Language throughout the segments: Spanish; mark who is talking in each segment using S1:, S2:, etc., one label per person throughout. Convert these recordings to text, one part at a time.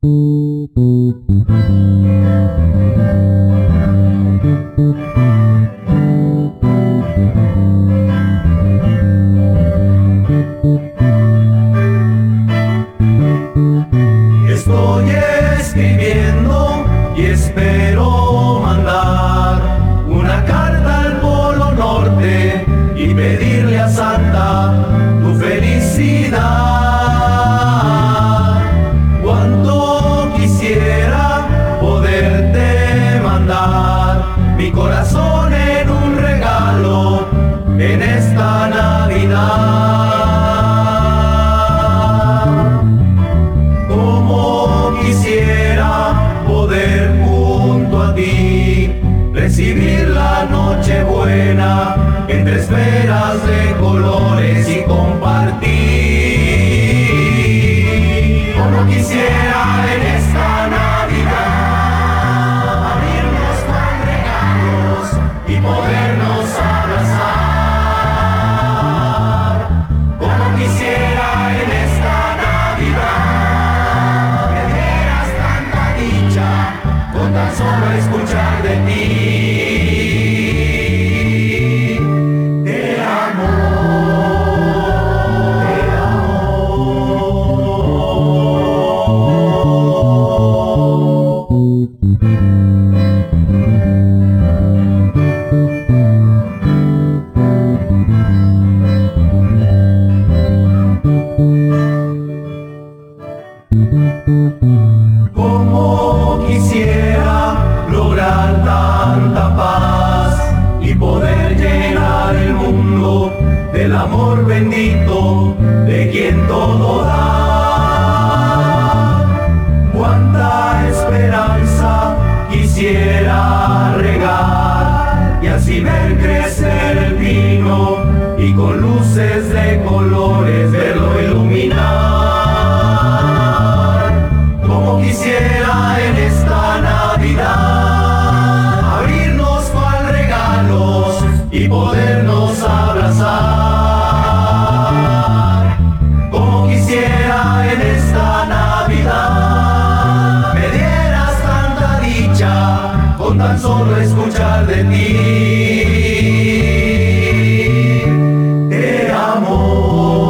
S1: Estoy escribiendo y espero mandar una carta al Polo Norte y pedirle a Santa tu felicidad. Cuánto quisiera poderte mandar mi corazón en un regalo en esta Navidad. Quisiera poder junto a ti recibir la Nochebuena entre esferas de colores y compartir. Como quisiera en esta Navidad abrirnos con regalos y podernos abrazar. Como quisiera en esta Navidad con tan solo escuchar de ti. Te amo, te amo. Como quisiera lograr tanta paz y poder llenar el mundo del amor bendito de quien todo da. Cuánta esperanza quisiera regar y así ver crecer el pino y con luces de colores verlo iluminar. Como quisiera en esta Navidad abrirnos cual regalos y podernos abrazar. Como quisiera en esta Navidad me dieras tanta dicha con tan solo escuchar de ti. Te amo.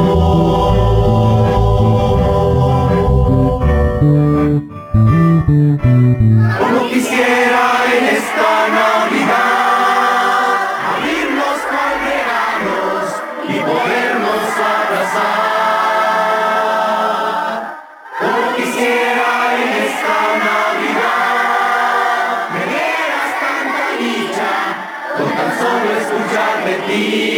S1: Como quisiera en esta Navidad abrirnos con regalos y podernos abrazar. Como quisiera en esta Navidad me dieras tanta dicha con tan solo escuchar de ti.